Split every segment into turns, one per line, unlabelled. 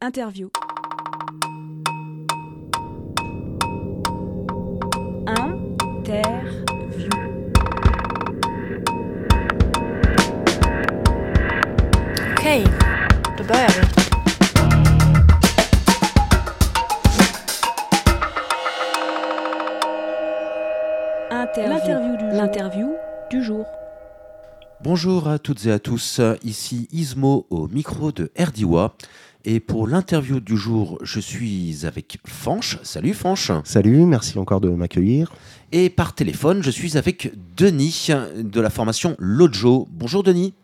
Interview. Interview.
Okej, då börjar vi.
L'interview du jour.
Bonjour à toutes et à tous, ici Ismo au micro de RDIWA. Et pour l'interview du jour, je suis avec Fanch. Salut Fanch.
Salut, merci encore de m'accueillir.
Et par téléphone, je suis avec Denis de la formation Lojo. Bonjour Denis.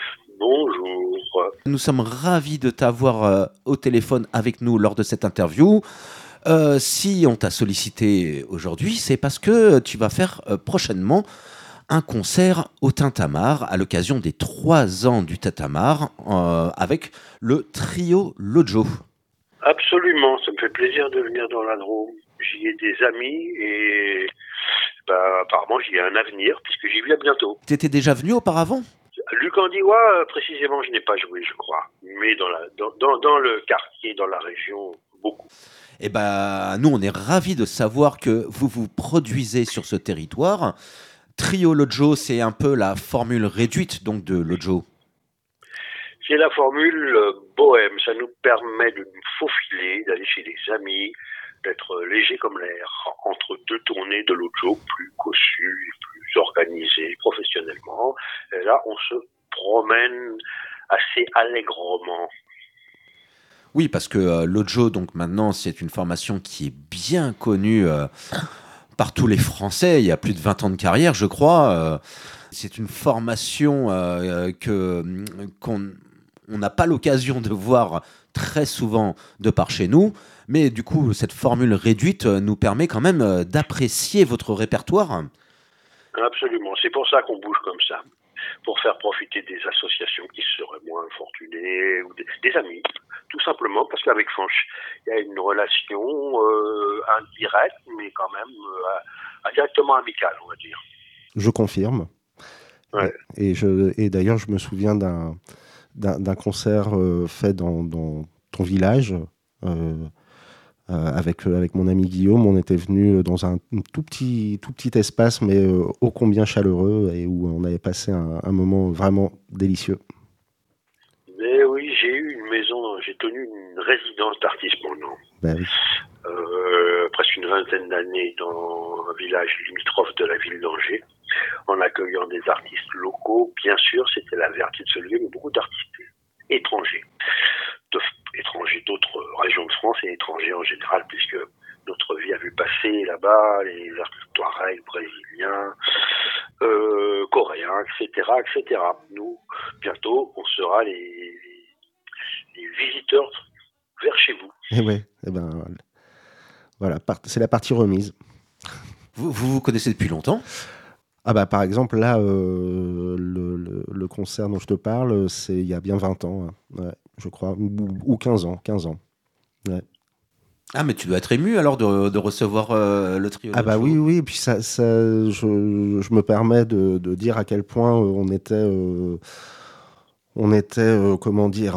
Bonjour.
Nous sommes ravis de t'avoir au téléphone avec nous lors de cette interview. Si on t'a sollicité aujourd'hui, c'est parce que tu vas faire prochainement un concert au Tintamarre à l'occasion des 3 ans du Tintamarre avec le trio Lojo.
Absolument, ça me fait plaisir de venir dans la Drôme. J'y ai des amis et apparemment j'y ai un avenir puisque j'y viens bientôt.
T'étais déjà venu auparavant ?
Lucandiwa, précisément, je n'ai pas joué, je crois. Mais dans le quartier, dans la région, beaucoup.
Eh ben, nous, on est ravis de savoir que vous vous produisez sur ce territoire. Trio Lojo, c'est un peu la formule réduite donc de Lojo.
C'est la formule bohème. Ça nous permet de nous faufiler, d'aller chez des amis, d'être léger comme l'air entre 2 tournées de Lojo, plus cossues, plus organisées professionnellement. Et là, on se promène assez allègrement.
Oui, parce que Lojo, donc maintenant, c'est une formation qui est bien connue par tous les Français. Il y a plus de 20 ans de carrière, je crois. C'est une formation qu'on n'a pas l'occasion de voir très souvent de par chez nous. Mais du coup, cette formule réduite nous permet quand même d'apprécier votre répertoire.
Absolument. C'est pour ça qu'on bouge comme ça. Pour faire profiter des associations qui seraient moins fortunées, ou des amis, tout simplement, parce qu'avec Fanch, il y a une relation indirecte, mais quand même directement amicale, on va dire.
Je confirme.
Ouais.
Et d'ailleurs, je me souviens d'un concert fait dans ton village, avec mon ami Guillaume. On était venu dans un tout petit espace, mais ô combien chaleureux, et où on avait passé un moment vraiment délicieux.
Mais oui, j'ai tenu une résidence d'artiste pendant
Ben oui.
presque une vingtaine d'années dans un village limitrophe de la ville d'Angers, en accueillant des artistes locaux. Bien sûr, c'était la vertu de ce lieu, mais beaucoup d'artistes étrangers. Étrangers d'autres régions de France et étrangers en général, puisque notre vie a vu passer là-bas les artistes touaregs, brésiliens, coréens, etc., etc. Nous, bientôt, on sera les visiteurs vers chez vous.
Et ouais, et ben voilà, c'est la partie remise.
Vous connaissez depuis longtemps ?
Ah bah par exemple là, le concert dont je te parle, c'est il y a bien 20 ans, hein. Ouais, je crois, ou 15 ans. Ouais.
Ah, mais tu dois être ému alors de recevoir le trio.
Ah bah
Lojo.
oui, et puis je me permets de dire à quel point on était comment dire,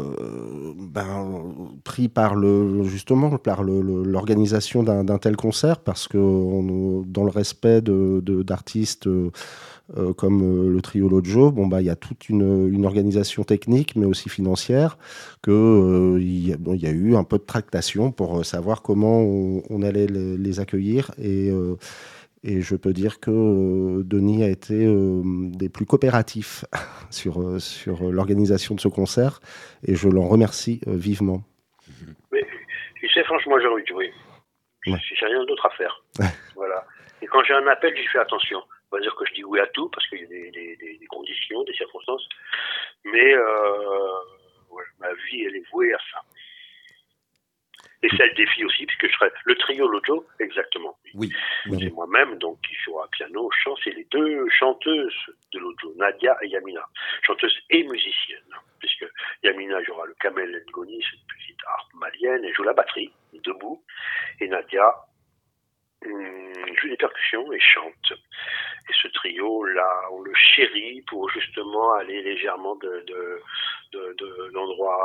pris par l'organisation d'un tel concert, parce que dans le respect d'artistes comme le trio Lojo, il y a toute une organisation technique, mais aussi financière, il y a eu un peu de tractation pour savoir comment on allait les accueillir, et je peux dire que Denis a été des plus coopératifs sur l'organisation de ce concert, et je l'en remercie vivement.
Mais tu sais, franchement, j'ai envie de jouer.
Ouais.
J'ai rien d'autre à faire. Voilà. Et quand j'ai un appel, j'y fais attention. On va dire que je dis oui à tout, parce qu'il y a des conditions, des circonstances. Mais ma vie, elle est vouée à ça. Et celle des filles aussi, puisque je serai le trio Lojo, exactement.
Oui.
C'est moi-même, donc, qui jouera piano, chant. C'est les 2 chanteuses de Lojo, Nadia et Yamina. Chanteuses et musiciennes. Puisque Yamina jouera le Kamel Ngoni, c'est une petite harpe malienne, et joue la batterie, debout. Et Nadia joue des percussions et chante. Et ce trio-là, on le chérit pour justement aller légèrement d'endroit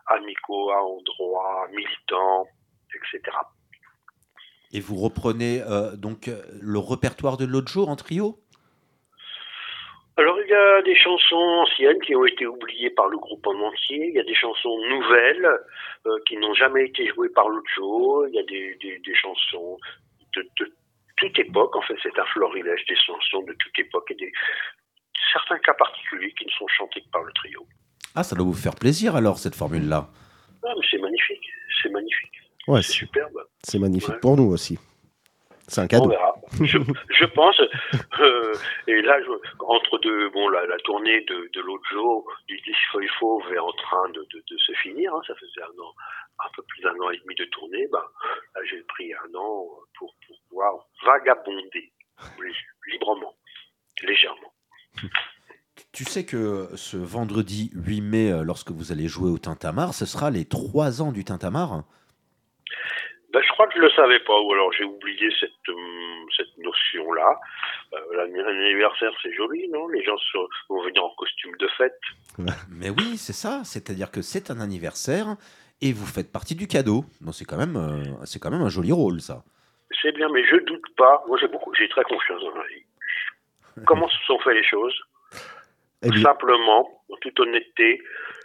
amicaux à endroit, militants, etc.
Et vous reprenez donc le répertoire de l'autre jour en trio?
Alors, il y a des chansons anciennes qui ont été oubliées par le groupe en entier. Il y a des chansons nouvelles qui n'ont jamais été jouées par l'Ojo. Il y a des chansons de toute époque. En fait, c'est un florilège des chansons de toute époque et certains cas particuliers qui ne sont chantés que par le trio.
Ah, ça doit vous faire plaisir alors, cette formule-là.
Ah, mais c'est magnifique. C'est magnifique.
Ouais,
c'est superbe.
C'est magnifique
Ouais.
pour nous aussi. C'est un cadeau.
On verra. Je pense. Et là, entre deux, la tournée de l'Ojo, du disque Feuille Fauve est en train de se finir. Hein, ça faisait un peu plus d'un an et demi de tournée. Là, j'ai pris un an pour pouvoir vagabonder librement, légèrement.
Tu sais que ce vendredi 8 mai, lorsque vous allez jouer au Tintamarre, ce sera les 3 ans du Tintamarre?
Je crois que je le savais pas, ou alors j'ai oublié cette notion-là. L'anniversaire, c'est joli, non? Les gens vont venir en costume de fête.
Mais oui, c'est ça. C'est-à-dire que c'est un anniversaire et vous faites partie du cadeau. Donc c'est quand même un joli rôle, ça.
C'est bien, mais je doute pas. Moi, j'ai très confiance dans la vie. Comment se sont fait les choses? Simplement, en toute honnêteté,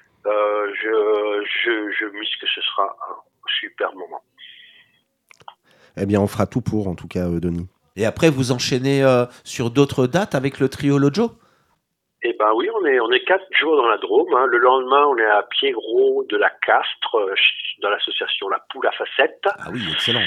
je mise que ce sera un super moment.
Eh bien, on fera tout pour, en tout cas, Denis.
Et après, vous enchaînez sur d'autres dates avec le trio L'Ojo?
Eh ben oui, on est 4 jours dans la Drôme. Hein. Le lendemain, on est à Pied-Gros de la Castre, dans l'association La Poule à Facettes.
Ah oui, excellent.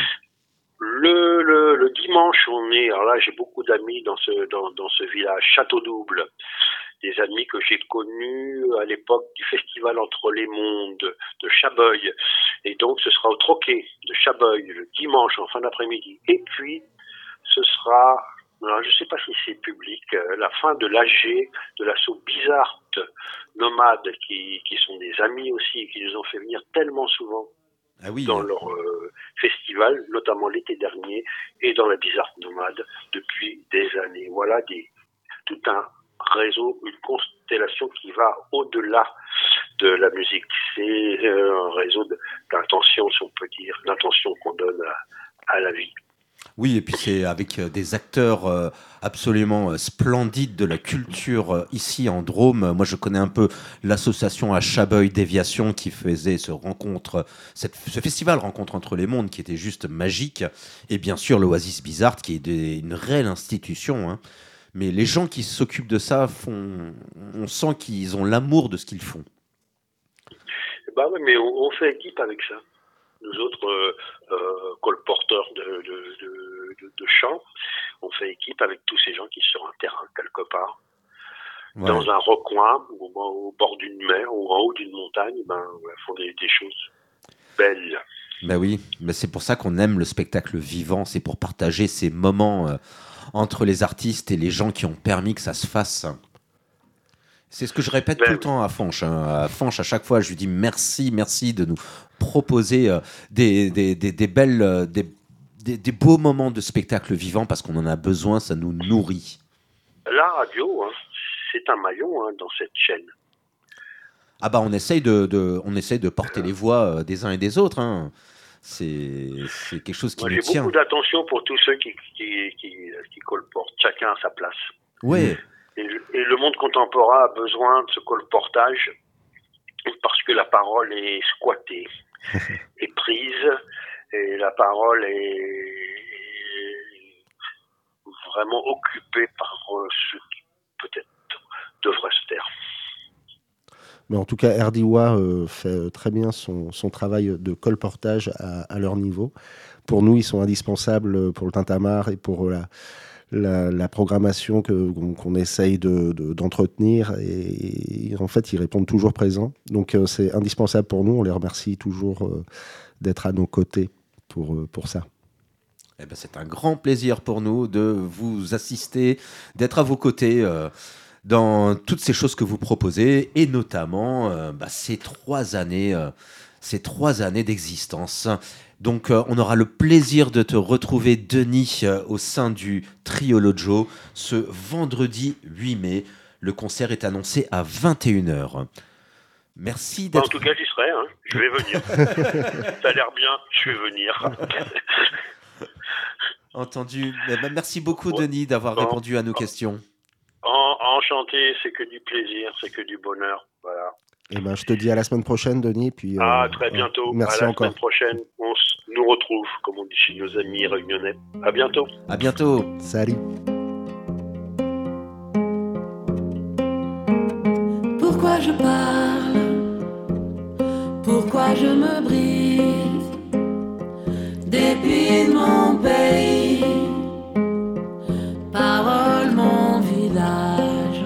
Le dimanche, alors là, j'ai beaucoup d'amis dans ce village, Château-Double. Des amis que j'ai connus à l'époque du festival Entre les Mondes de Chabeuil. Et donc, ce sera au Troquet de Chabeuil le dimanche en fin d'après-midi. Et puis, ce sera, alors je ne sais pas si c'est public, la fin de l'AG, de l'assaut Bizarre Nomade, qui sont des amis aussi, qui nous ont fait venir tellement souvent dans leur festival, notamment l'été dernier, et dans la Bizarre Nomade depuis des années. Voilà tout un réseau, une constellation qui va au-delà de la musique. C'est un réseau d'intention, si on peut dire, l'intention qu'on donne à la vie.
Oui, et puis c'est avec des acteurs absolument splendides de la culture ici en Drôme. Moi, je connais un peu l'association à Chabeuil Déviation qui faisait ce festival Rencontre entre les mondes qui était juste magique. Et bien sûr, l'Oasis Bizarre qui est une réelle institution. Hein. Mais les gens qui s'occupent de ça, on sent qu'ils ont l'amour de ce qu'ils font.
Bah oui, mais on fait équipe avec ça. Nous autres colporteurs de chants, on fait équipe avec tous ces gens qui sont sur un terrain quelque part, dans un recoin, ou au bord d'une mer, ou en haut d'une montagne, font des choses belles.
Ben oui, mais c'est pour ça qu'on aime le spectacle vivant, c'est pour partager ces moments entre les artistes et les gens qui ont permis que ça se fasse. C'est ce que je répète tout le temps à Fanche. À Fanche, à chaque fois, je lui dis merci de nous proposer des beaux moments de spectacle vivant parce qu'on en a besoin, ça nous nourrit.
La radio, c'est un maillon dans cette chaîne.
Ah bah on essaye de porter les voix des uns et des autres. Hein. C'est quelque chose qui nous tient.
J'ai beaucoup d'attention pour tous ceux qui colportent, chacun à sa place.
Ouais.
Et le monde contemporain a besoin de ce colportage parce que la parole est squattée, est prise, et la parole est vraiment occupée par ceux qui peut-être devraient se taire.
Mais en tout cas, Erdiwa fait très bien son travail de colportage à leur niveau. Pour nous, ils sont indispensables pour le Tintamarre et pour la programmation qu'on essaye d'entretenir. Et en fait, ils répondent toujours présents. Donc, c'est indispensable pour nous. On les remercie toujours d'être à nos côtés pour ça.
Eh ben, c'est un grand plaisir pour nous de vous assister, d'être à vos côtés dans toutes ces choses que vous proposez, et notamment ces 3 années d'existence. Donc on aura le plaisir de te retrouver, Denis, au sein du trio L'Ojo ce vendredi 8 mai. Le concert est annoncé à 21h. Merci
En
d'être...
tout cas, j'y serai. Hein. Je vais venir. Ça a l'air bien. Je vais venir.
Entendu. Merci beaucoup,
Ouais.
Denis, d'avoir
Bon.
répondu à nos questions.
Enchanté, c'est que du plaisir, c'est que du bonheur. Voilà.
Et ben, je te dis à la semaine prochaine, Denis. Puis,
Très bientôt.
merci
à la
encore.
semaine prochaine, on nous retrouve, comme on dit chez nos amis réunionnais. À bientôt.
À bientôt.
Salut.
Pourquoi je parle? Pourquoi je me brise? Depuis mon pays, parole mon village.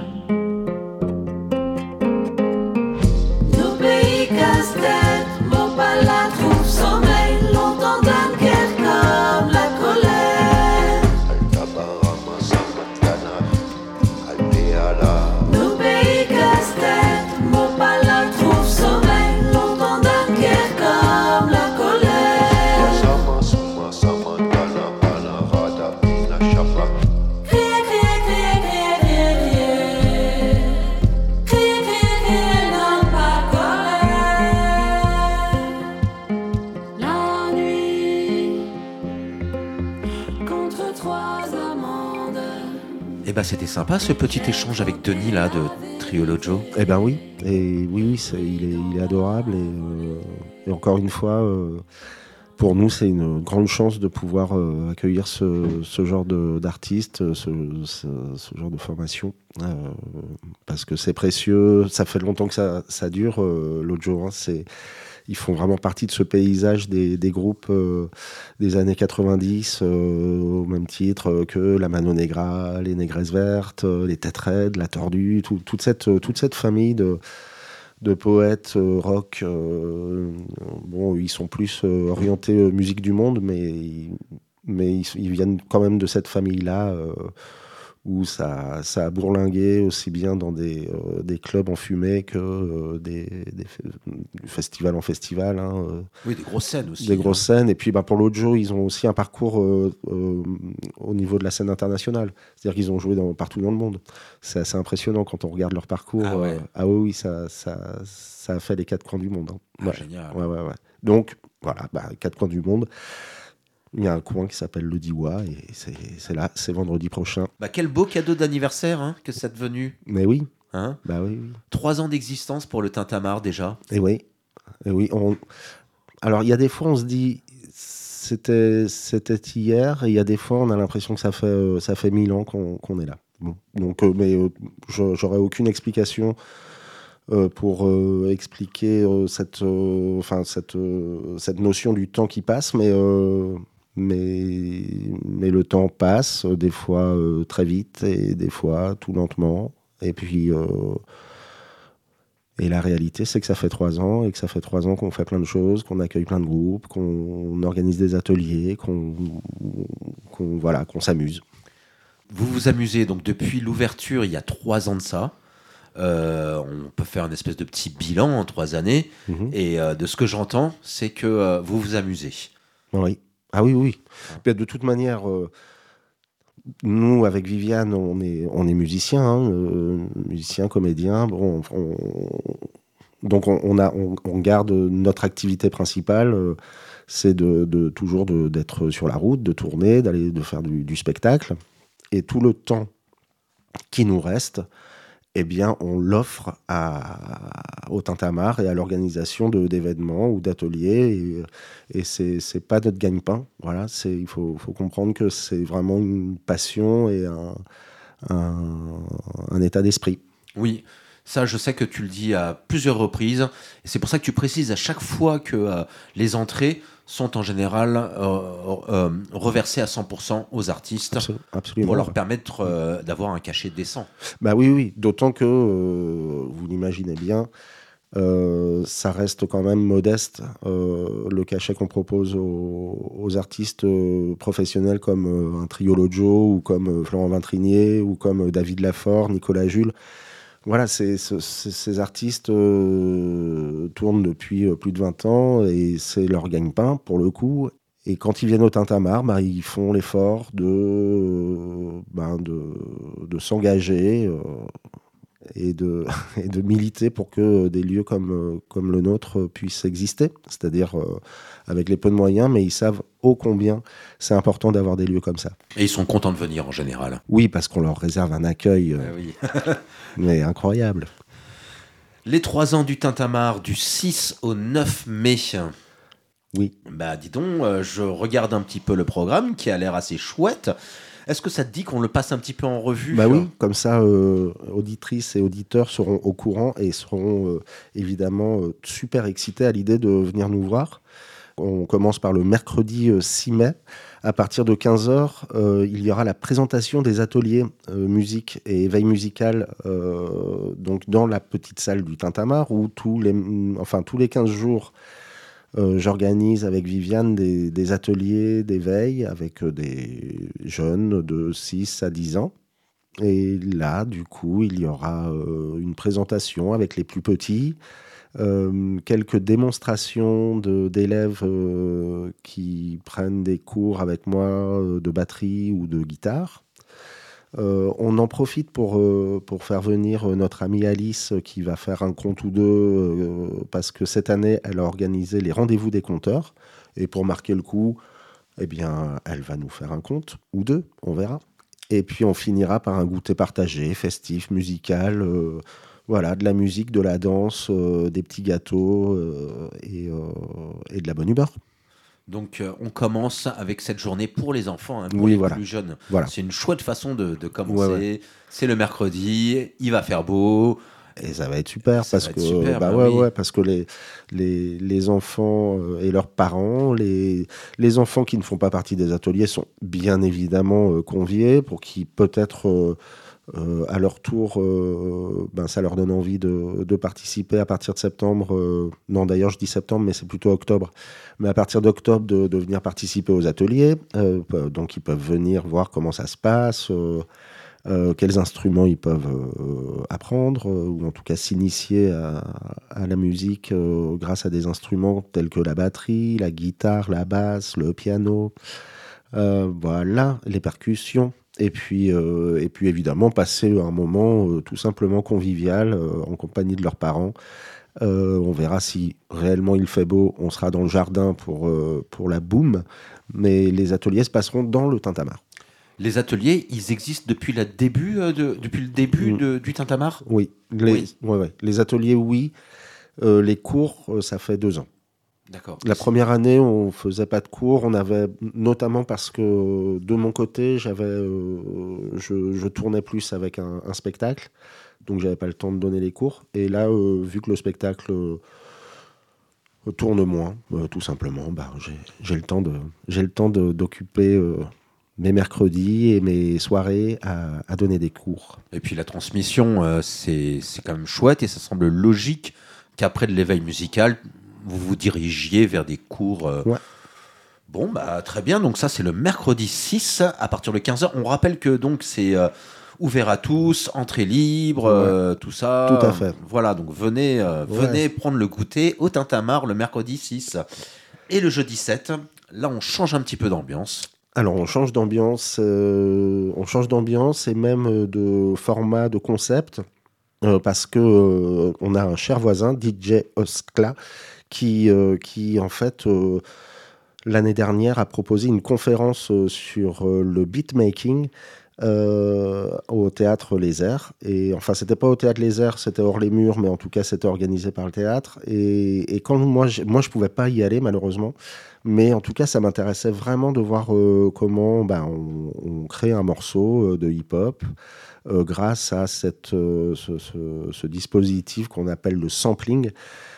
Nos pays casse-tête, mon palais trouve sommeil, longtemps Dunkerque comme la colère. Nos pays casse-tête, mon palais trouve sommeil, longtemps Dunkerque comme la colère. Crier, crier, crier, crier, crier, crier. Crier, crier, crier, non pas colère. La nuit, contre 3 amendes.
Eh ben, c'était sympa ce petit échange avec Denis là de Triolojo.
Eh ben oui, et oui, il est adorable et encore une fois, pour nous, c'est une grande chance de pouvoir accueillir ce genre d'artistes, ce genre de formation, parce que c'est précieux. Ça fait longtemps que ça dure. Lojo, hein, ils font vraiment partie de ce paysage des groupes des années 90, au même titre que la Mano Negra, les Négresses Vertes, les Têtes Raides, la Tordue, toute cette famille de poètes rock. Bon, ils sont plus orientés musique du monde, mais ils viennent quand même de cette famille-là, où ça a bourlingué aussi bien dans des clubs en fumée que du festival en festival. Hein,
Oui, des grosses scènes aussi.
des grosses scènes. Et puis pour Lojo, ils ont aussi un parcours au niveau de la scène internationale. C'est-à-dire qu'ils ont joué partout dans le monde. C'est assez impressionnant quand on regarde leur parcours.
Ah ouais.
Oui, ça a fait les 4 coins du monde. Hein.
Ah, génial.
Ouais. Donc, voilà, 4 coins du monde. Il y a un coin qui s'appelle le Diwa et c'est là, c'est vendredi prochain.
Bah, quel beau cadeau d'anniversaire hein, que c'est devenu.
Mais oui,
Hein,
oui.
3 ans d'existence pour le Tintamarre déjà.
Et oui. Alors, il y a des fois, on se dit, c'était hier, et il y a des fois, on a l'impression que ça fait 1000 ans qu'on est là. Bon. Donc, j'aurais aucune explication pour expliquer cette notion du temps qui passe, mais le temps passe, des fois très vite et des fois tout lentement. Et puis, et la réalité, c'est que ça fait 3 ans et que ça fait 3 ans qu'on fait plein de choses, qu'on accueille plein de groupes, qu'on organise des ateliers, qu'on s'amuse.
Vous vous amusez donc depuis l'ouverture il y a 3 ans de ça. On peut faire une espèce de petit bilan en 3 années. Et de ce que j'entends, c'est que vous vous amusez.
Oui. Ah oui. De toute manière, nous, avec Viviane, on est musiciens, hein, musiciens, comédiens. Bon, donc on garde notre activité principale, c'est toujours d'être sur la route, de tourner, de faire du spectacle. Et tout le temps qui nous reste, eh bien, on l'offre au Tintamarre et à l'organisation d'événements ou d'ateliers. Et c'est pas notre gagne-pain. Voilà, il faut comprendre que c'est vraiment une passion et un état d'esprit.
Oui, ça, je sais que tu le dis à plusieurs reprises. Et c'est pour ça que tu précises à chaque fois que les entrées sont en général reversées à 100% aux artistes.
Absolument.
Pour leur permettre d'avoir un cachet décent.
Oui. D'autant que, vous l'imaginez bien, ça reste quand même modeste, le cachet qu'on propose aux artistes professionnels comme un Trio Lojo ou comme Florent Vintrinier ou comme David Lafort, Nicolas Jules. Voilà, ces artistes tournent depuis plus de 20 ans et c'est leur gagne-pain pour le coup. Et quand ils viennent au Tintamarre, ils font l'effort de s'engager. et de et de militer pour que des lieux comme le nôtre puissent exister, c'est-à-dire avec les peu de moyens, mais ils savent ô combien c'est important d'avoir des lieux comme ça.
Et ils sont contents de venir en général.
Oui, parce qu'on leur réserve un accueil
Oui.
mais incroyable.
Les 3 ans du Tintamarre du 6 au 9 mai.
Oui.
Bah dis donc, je regarde un petit peu le programme qui a l'air assez chouette. Est-ce que ça te dit qu'on le passe un petit peu en revue ?
Bah oui, comme ça, auditrices et auditeurs seront au courant et seront évidemment super excités à l'idée de venir nous voir. On commence par le mercredi 6 mai. À partir de 15h, il y aura la présentation des ateliers musique et éveil musical donc dans la petite salle du Tintamarre où tous les 15 jours, j'organise avec Viviane des ateliers d'éveil avec des jeunes de 6 à 10 ans. Et là, du coup, il y aura une présentation avec les plus petits, quelques démonstrations d'élèves qui prennent des cours avec moi de batterie ou de guitare. On en profite pour faire venir notre amie Alice qui va faire un conte ou deux parce que cette année, elle a organisé les rendez-vous des conteurs. Et pour marquer le coup, eh bien, elle va nous faire un conte ou deux, on verra. Et puis on finira par un goûter partagé, festif, musical, voilà, de la musique, de la danse, des petits gâteaux et de la bonne humeur.
Donc on commence avec cette journée pour les enfants, pour
Oui,
les
voilà.
plus jeunes.
Voilà.
C'est une chouette façon de commencer.
Ouais.
C'est le mercredi, il va faire beau.
Et ça va être super
Ça
parce
va
que
être super,
bah
bah
ouais,
oui.
ouais, parce que les enfants et leurs parents, les enfants qui ne font pas partie des ateliers sont bien évidemment conviés pour qu'ils peut-être à leur tour, ça leur donne envie de participer à partir de septembre. Non, d'ailleurs, je dis septembre, mais c'est plutôt octobre. Mais à partir d'octobre, de venir participer aux ateliers. Donc, ils peuvent venir voir comment ça se passe, quels instruments ils peuvent apprendre, ou en tout cas s'initier à la musique grâce à des instruments tels que la batterie, la guitare, la basse, le piano, voilà, les percussions. Et puis évidemment, passer un moment tout simplement convivial en compagnie de leurs parents. On verra si réellement il fait beau. On sera dans le jardin pour la boum. Mais les ateliers se passeront dans le Tintamarre.
Les ateliers, ils existent depuis le début du Tintamarre ?
Oui. Les ateliers, oui. Les cours, ça fait 2 ans.
D'accord.
La première année, on faisait pas de cours. On avait, notamment parce que de mon côté, je tournais plus avec un spectacle, donc j'avais pas le temps de donner les cours. Et là, vu que le spectacle tourne moins, tout simplement, j'ai le temps d'occuper mes mercredis et mes soirées à donner des cours.
Et puis la transmission, c'est quand même chouette et ça semble logique qu'après de l'éveil musical, vous vous dirigiez vers des cours.
Ouais.
Bon, très bien. Donc ça, c'est le mercredi 6 à partir de 15h. On rappelle que donc c'est ouvert à tous, entrée libre, tout ça.
Tout à fait.
Voilà, donc venez prendre le goûter au Tintamarre le mercredi 6. Et le jeudi 7, là, on change un petit peu d'ambiance.
Alors, on change d'ambiance et même de format, de concept, parce que on a un cher voisin, DJ Oskla, qui en fait, l'année dernière, a proposé une conférence sur le beatmaking au Théâtre Les Airs. Et enfin, c'était pas au Théâtre Les Airs, c'était hors les murs, mais en tout cas, c'était organisé par le théâtre. Et quand moi, je pouvais pas y aller, malheureusement. Mais en tout cas, ça m'intéressait vraiment de voir comment on crée un morceau de hip-hop grâce à ce dispositif qu'on appelle le sampling.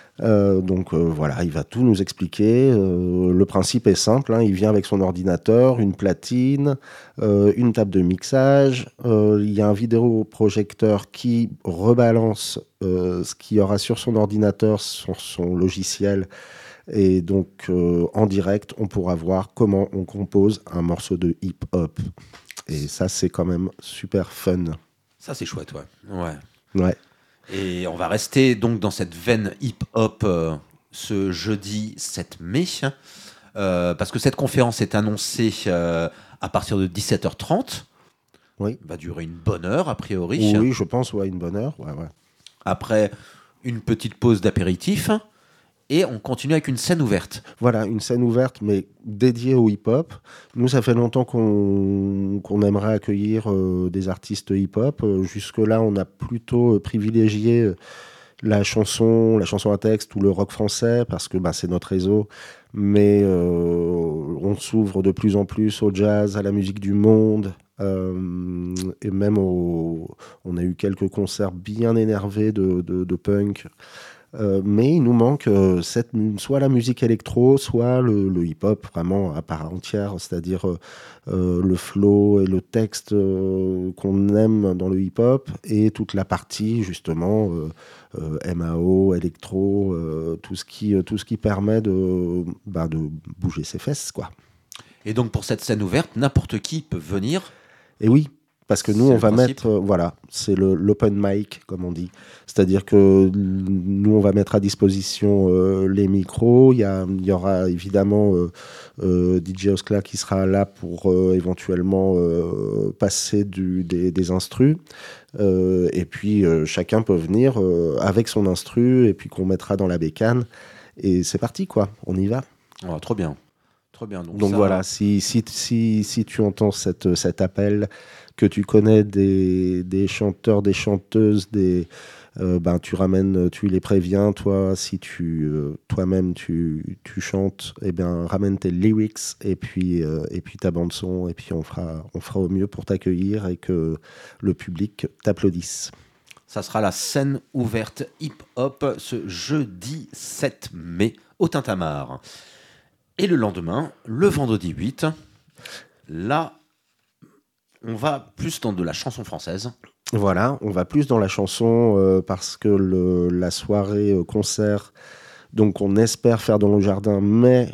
Voilà, il va tout nous expliquer. Le principe est simple, il vient avec son ordinateur, une platine, une table de mixage. Il y a un vidéoprojecteur qui rebalance ce qu'il y aura sur son ordinateur, sur son logiciel. Et donc, en direct, on pourra voir comment on compose un morceau de hip-hop. Et ça, c'est quand même super fun.
Ça, c'est chouette, ouais.
Ouais.
Et on va rester donc dans cette veine hip-hop ce jeudi 7 mai, parce que cette conférence est annoncée à partir de 17h30.
Oui.
Va durer une bonne heure, a priori.
Oui, je pense, une bonne heure. Ouais.
Après, une petite pause d'apéritif. Et on continue avec une scène ouverte.
Voilà, une scène ouverte, mais dédiée au hip-hop. Nous, ça fait longtemps qu'on aimerait accueillir des artistes hip-hop. Jusque-là, on a plutôt privilégié la chanson à texte ou le rock français, parce que c'est notre réseau. Mais on s'ouvre de plus en plus au jazz, à la musique du monde. Et même on a eu quelques concerts bien énervés de punk. Mais il nous manque soit la musique électro, soit le hip-hop vraiment à part entière, c'est-à-dire le flow et le texte qu'on aime dans le hip-hop, et toute la partie justement MAO, électro, tout ce qui permet de bouger ses fesses, quoi.
Et donc pour cette scène ouverte, n'importe qui peut venir.
Et oui, parce que nous,
C'est
on
le
va
principe.
mettre, c'est l'open mic, comme on dit. C'est-à-dire que nous, on va mettre à disposition les micros. Il y aura évidemment DJ Oskla qui sera là pour éventuellement passer des instrus. Et puis, chacun peut venir avec son instru, et puis qu'on mettra dans la bécane. Et c'est parti, quoi. On y va.
Oh, trop bien. Trop bien.
Donc
ça,
voilà, si tu entends cet appel, que tu connais des chanteurs, des chanteuses, tu ramènes, tu les préviens, toi, si toi-même tu chantes, ramène tes lyrics et puis ta bande son, et puis on fera au mieux pour t'accueillir et que le public t'applaudisse.
Ça sera la scène ouverte hip-hop ce jeudi 7 mai au Tintamarre. Et le lendemain, le vendredi 8, là, on va plus dans de la chanson française.
Voilà, on va plus dans la chanson parce que la soirée concert, donc on espère faire dans le jardin, mais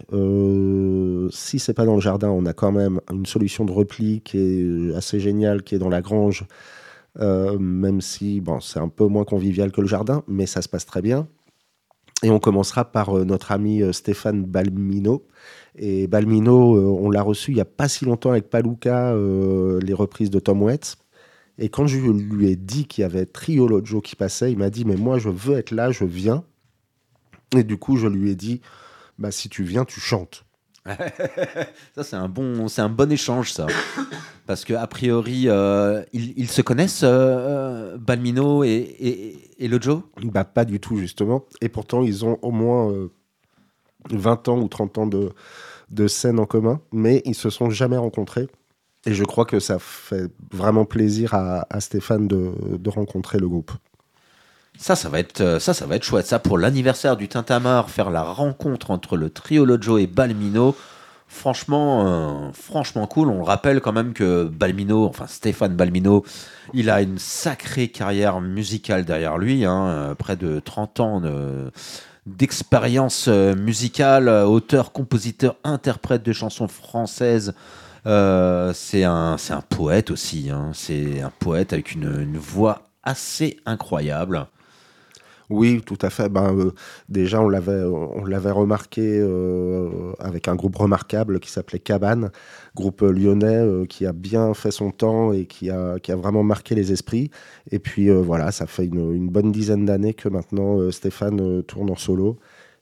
si c'est pas dans le jardin, on a quand même une solution de repli qui est assez géniale, qui est dans la grange, même si c'est un peu moins convivial que le jardin, mais ça se passe très bien. Et on commencera par notre ami Stéphane Balmino. Et Balmino, on l'a reçu il n'y a pas si longtemps avec Paluca, les reprises de Tom Waits. Et quand je lui ai dit qu'il y avait Trio Lojo qui passait, il m'a dit « Mais moi, je veux être là, je viens ». Et du coup, je lui ai dit « Si tu viens, tu chantes ».
Ça, c'est un bon échange, ça. Parce qu'a priori, ils se connaissent, Balmino et Lojo ?
Pas du tout, justement. Et pourtant, ils ont au moins 20 ans ou 30 ans de scène en commun, mais ils se sont jamais rencontrés. Et je crois que ça fait vraiment plaisir à Stéphane de rencontrer le groupe.
Ça va être chouette. Ça, pour l'anniversaire du Tintamarre, faire la rencontre entre le Trio Lojo et Balmino, franchement cool. On le rappelle quand même que Stéphane Balmino, il a une sacrée carrière musicale derrière lui, près de 30 ans d'expérience musicale, auteur, compositeur, interprète de chansons françaises. C'est un poète aussi. C'est un poète avec une voix assez incroyable.
Oui, tout à fait. Déjà, on l'avait remarqué avec un groupe remarquable qui s'appelait Cabane, groupe lyonnais qui a bien fait son temps et qui a vraiment marqué les esprits. Et puis voilà, ça fait une bonne dizaine d'années que maintenant Stéphane tourne en solo.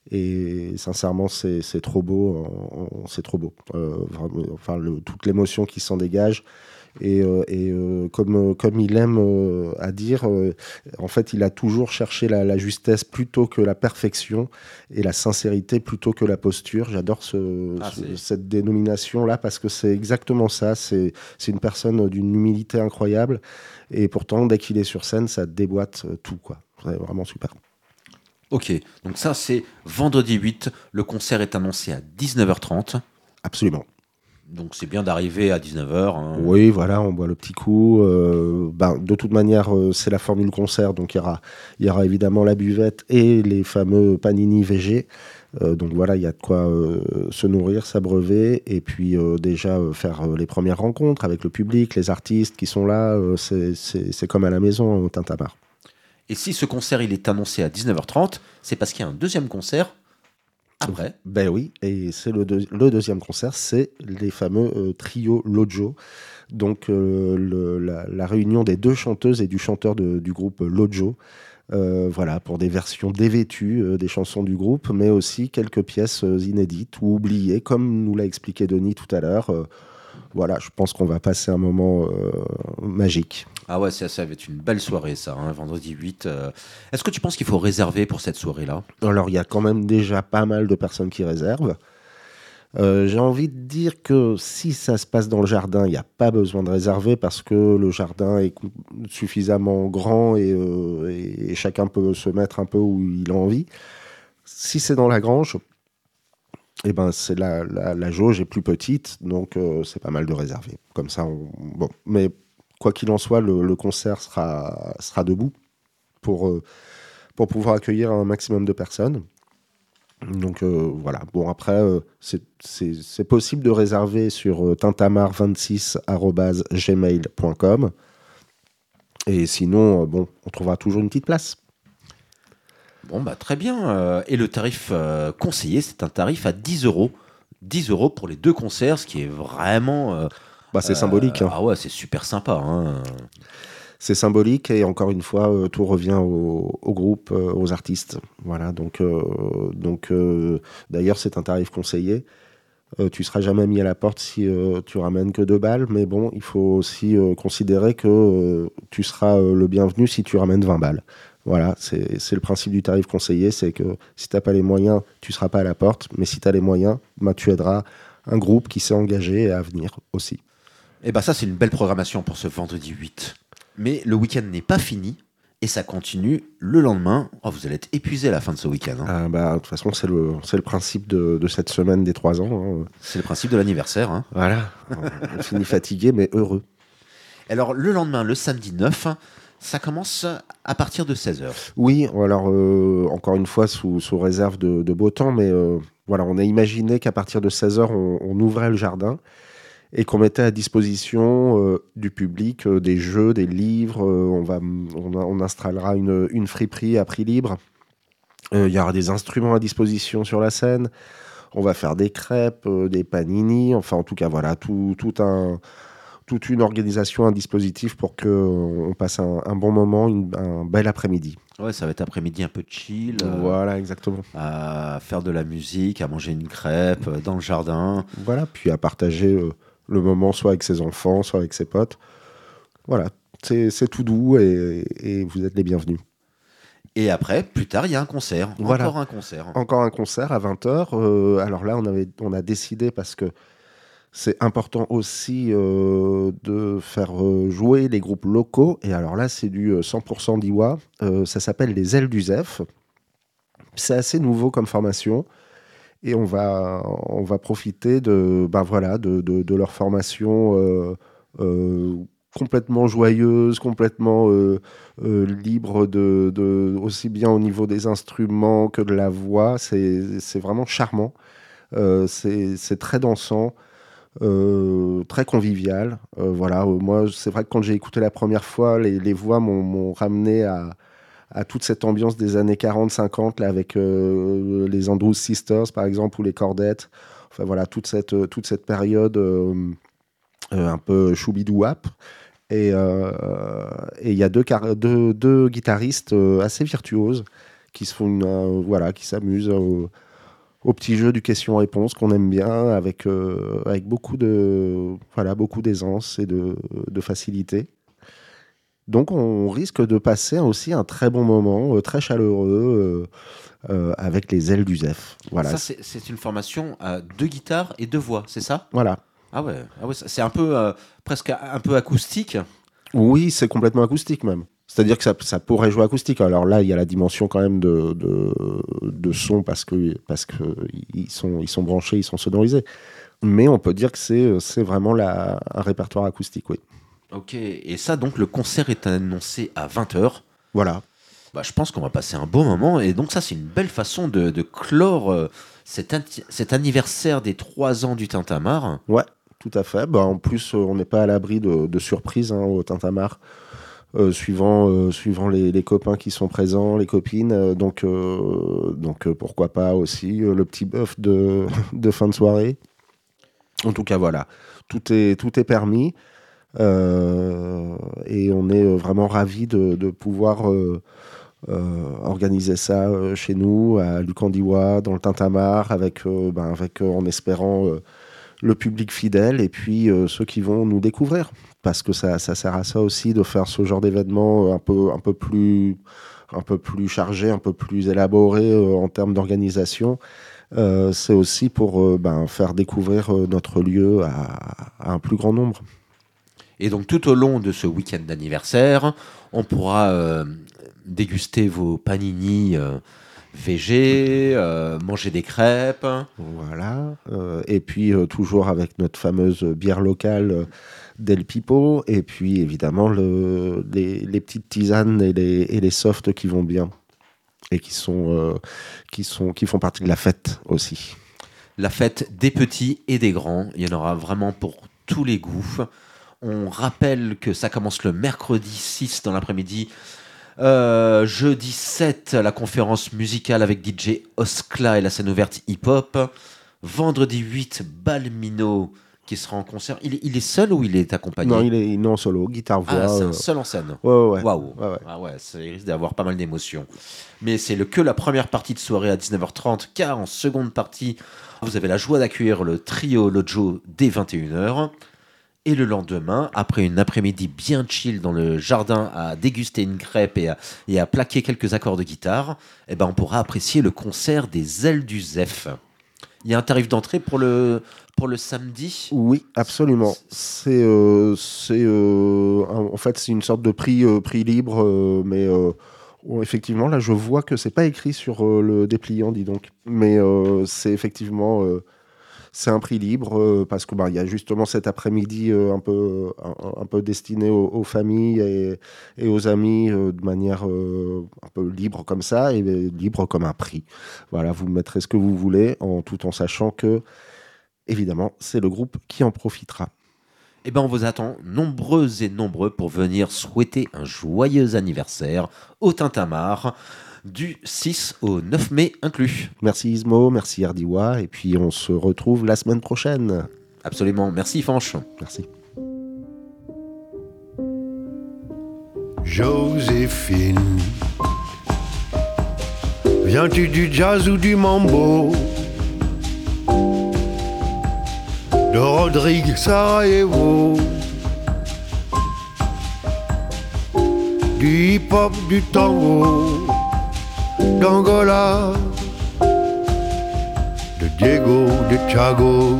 Et sincèrement, c'est trop beau. C'est trop beau. Vraiment, toute l'émotion qui s'en dégage. Et comme il aime à dire, en fait, il a toujours cherché la justesse plutôt que la perfection et la sincérité plutôt que la posture. J'adore cette dénomination-là parce que c'est exactement ça. C'est une personne d'une humilité incroyable et pourtant, dès qu'il est sur scène, ça déboîte tout, quoi. C'est vraiment super.
Ok, donc ça, c'est vendredi 8. Le concert est annoncé à 19h30.
Absolument.
Donc c'est bien d'arriver à 19h.
Oui, voilà, on boit le petit coup. De toute manière, c'est la formule concert, donc il y aura évidemment la buvette et les fameux panini VG. Donc voilà, il y a de quoi se nourrir, s'abreuver, et puis déjà faire les premières rencontres avec le public, les artistes qui sont là. C'est comme à la maison au Tintamarre.
Et si ce concert il est annoncé à 19h30, c'est parce qu'il y a un deuxième concert après.
Ben oui, et c'est le deuxième concert, c'est les fameux trio Lojo. Donc la réunion des deux chanteuses et du chanteur du groupe Lojo. Voilà, pour des versions dévêtues des chansons du groupe, mais aussi quelques pièces inédites ou oubliées, comme nous l'a expliqué Denis tout à l'heure. Voilà, je pense qu'on va passer un moment magique.
Ah ouais, ça va être une belle soirée, ça, hein, vendredi 8. Est-ce que tu penses qu'il faut réserver pour cette soirée-là ?
Alors, il y a quand même déjà pas mal de personnes qui réservent. J'ai envie de dire que si ça se passe dans le jardin, il n'y a pas besoin de réserver parce que le jardin est suffisamment grand et chacun peut se mettre un peu où il a envie. Si c'est dans la grange, eh ben, c'est la jauge est plus petite, donc c'est pas mal de réserver. Comme ça, bon. Mais quoi qu'il en soit, le concert sera debout pour pouvoir accueillir un maximum de personnes. Donc voilà. Bon, après, c'est possible de réserver sur tintamar26@gmail.com. Et sinon, bon, on trouvera toujours une petite place.
Bon, bah très bien. Et le tarif conseillé, c'est un tarif à 10 €. 10 € pour les deux concerts, ce qui est vraiment...
C'est symbolique. Hein.
Ah ouais, c'est super sympa. Hein.
C'est symbolique et encore une fois, tout revient au groupe, aux artistes. Voilà, donc d'ailleurs, c'est un tarif conseillé. Tu seras jamais mis à la porte si tu ramènes que 2 balles, mais bon, il faut aussi considérer que tu seras le bienvenu si tu ramènes 20 balles. Voilà, c'est le principe du tarif conseillé, c'est que si tu n'as pas les moyens, tu ne seras pas à la porte, mais si tu as les moyens, tu aideras un groupe qui s'est engagé à venir aussi.
Et bah ça, c'est une belle programmation pour ce vendredi 8. Mais le week-end n'est pas fini et ça continue le lendemain. Oh, vous allez être épuisé à la fin de ce week-end. Hein.
De toute façon, c'est le principe de cette semaine des 3 ans. Hein.
C'est le principe de l'anniversaire. Hein.
Voilà, on finit fatigué mais heureux.
Alors le lendemain, le samedi 9, ça commence à partir de 16h.
Oui, alors encore une fois sous réserve de beau temps, mais voilà, on a imaginé qu'à partir de 16h, on ouvrait le jardin et qu'on mettait à disposition du public des jeux, des livres. On installera une friperie à prix libre. Il y aura des instruments à disposition sur la scène. On va faire des crêpes, des panini. Enfin, en tout cas, voilà, toute une organisation, un dispositif pour qu'on passe un bon moment, un bel après-midi.
Ouais, ça va être après-midi un peu chill.
Voilà, exactement.
À faire de la musique, à manger une crêpe dans le jardin.
Voilà, puis à partager le moment soit avec ses enfants, soit avec ses potes. Voilà, c'est tout doux et vous êtes les bienvenus.
Et après, plus tard, il y a un concert.
Voilà.
Encore un concert.
Encore un concert à 20h. Alors là, on a décidé parce que c'est important aussi de faire jouer les groupes locaux. Et alors là, c'est du 100% d'Iwa. Ça s'appelle les Ailes du Zef. C'est assez nouveau comme formation. Et on va profiter de leur formation complètement joyeuse, complètement libre aussi bien au niveau des instruments que de la voix. C'est vraiment charmant. C'est très dansant. Très convivial. Voilà, moi, c'est vrai que quand j'ai écouté la première fois, les voix m'ont ramené à toute cette ambiance des années 40-50, là, avec les Andrews Sisters, par exemple, ou les Cordettes. Enfin, voilà, toute cette période un peu choubidouap. Et il y a deux guitaristes assez virtuoses qui qui s'amusent au petit jeu du question-réponse qu'on aime bien, avec beaucoup d'aisance et de facilité. Donc on risque de passer aussi un très bon moment, très chaleureux, avec les Ailes du Zef. Voilà.
Ça, c'est une formation à 2 guitares et 2 voix, c'est ça ?
Voilà.
Ah ouais, c'est un peu, presque un peu acoustique.
Oui, c'est complètement acoustique même. C'est-à-dire que ça pourrait jouer acoustique. Alors là, il y a la dimension quand même de son parce que ils sont branchés, ils sont sonorisés. Mais on peut dire que c'est vraiment un répertoire acoustique, oui.
Ok, et ça, donc, le concert est annoncé à 20h.
Voilà.
Bah, je pense qu'on va passer un bon moment. Et donc, ça, c'est une belle façon de clore cet anniversaire des 3 ans du Tintamarre.
Ouais, tout à fait. En plus, on n'est pas à l'abri de surprises au Tintamarre. suivant les copains qui sont présents, les copines. Donc pourquoi pas aussi le petit bœuf de fin de soirée. En tout cas, voilà, tout est permis. Et on est vraiment ravis de pouvoir organiser ça chez nous, à Lucandiwa, dans le Tintamarre, avec en espérant le public fidèle et puis ceux qui vont nous découvrir. Parce que ça sert à ça aussi, de faire ce genre d'événement un peu plus chargé, un peu plus élaboré en termes d'organisation. C'est aussi pour faire découvrir notre lieu à un plus grand nombre.
Et donc tout au long de ce week-end d'anniversaire, on pourra déguster vos panini végé, manger des crêpes.
Voilà. Et puis toujours avec notre fameuse bière locale Del Pipo. Et puis évidemment les petites tisanes et les softs qui vont bien. Et qui font partie de la fête aussi.
La fête des petits et des grands. Il y en aura vraiment pour tous les goûts. On rappelle que ça commence le mercredi 6 dans l'après-midi. Jeudi 7, la conférence musicale avec DJ Oskla et la scène ouverte hip-hop. Vendredi 8, Balmino qui sera en concert. Il est seul ou il est accompagné ?
Non, il est en solo, guitare-voix.
Ah, c'est un seul en scène.
Ouais.
Waouh.
Ouais.
Ah ouais, ça risque d'avoir pas mal d'émotions. Mais c'est que la première partie de soirée à 19h30, car en seconde partie, vous avez la joie d'accueillir le trio Lojo dès 21h. Et le lendemain, après une après-midi bien chill dans le jardin à déguster une crêpe et à plaquer quelques accords de guitare, on pourra apprécier le concert des Ailes du Zef. Il y a un tarif d'entrée pour le samedi ?
Oui, absolument. En fait, c'est une sorte de prix libre, mais effectivement, là, je vois que c'est pas écrit sur le dépliant, dis donc. Mais c'est effectivement... c'est un prix libre parce que y a justement cet après-midi un peu destiné aux familles et aux amis de manière un peu libre comme ça et libre comme un prix. Voilà, vous mettrez ce que vous voulez tout en sachant que évidemment c'est le groupe qui en profitera.
On vous attend nombreux et nombreux pour venir souhaiter un joyeux anniversaire au Tintamarre. Du 6 au 9 mai inclus.
Merci Ismo, merci Ardiwa, et puis on se retrouve la semaine prochaine.
Absolument, merci Fanche.
Merci.
Joséphine, viens-tu du jazz ou du mambo? De Rodrigue Sarajevo, du hip-hop, du tango, d'Angola, de Diego, de Chagos.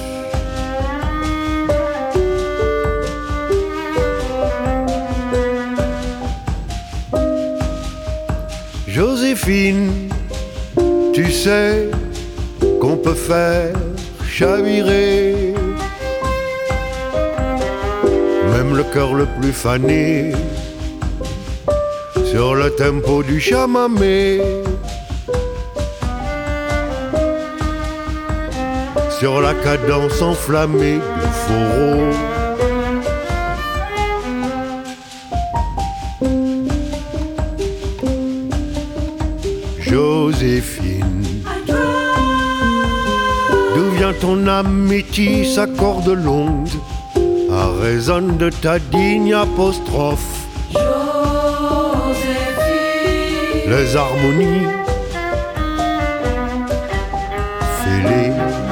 Joséphine, tu sais qu'on peut faire chavirer même le cœur le plus fané sur le tempo du chamamé, sur la cadence enflammée du fourreau. Joséphine, d'où vient ton âme métisse à cordes longues, à raison de ta digne apostrophe? Les harmonies fêlées,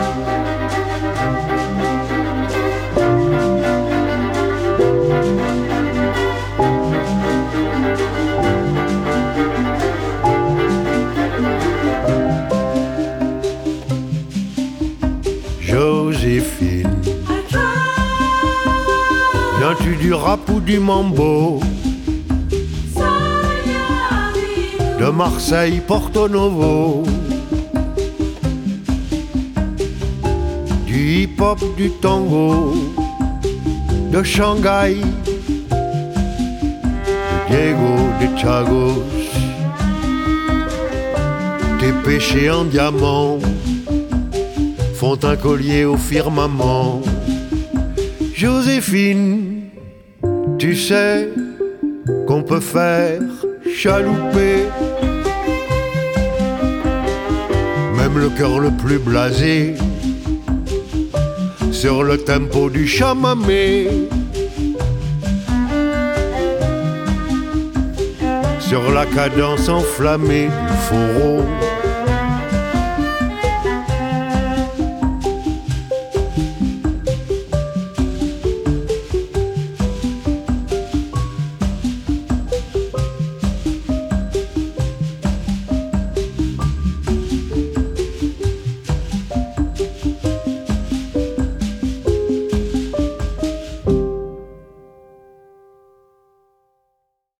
Joséphine, viens-tu du rap ou du mambo? De Marseille, Porto Novo, du hip-hop, du tango, de Shanghai, de Diego, de Chagos. Tes péchés en diamant font un collier au firmament. Joséphine, tu sais qu'on peut faire chalouper. Même le cœur le plus blasé sur le tempo du chamamé, sur la cadence enflammée du fourreau.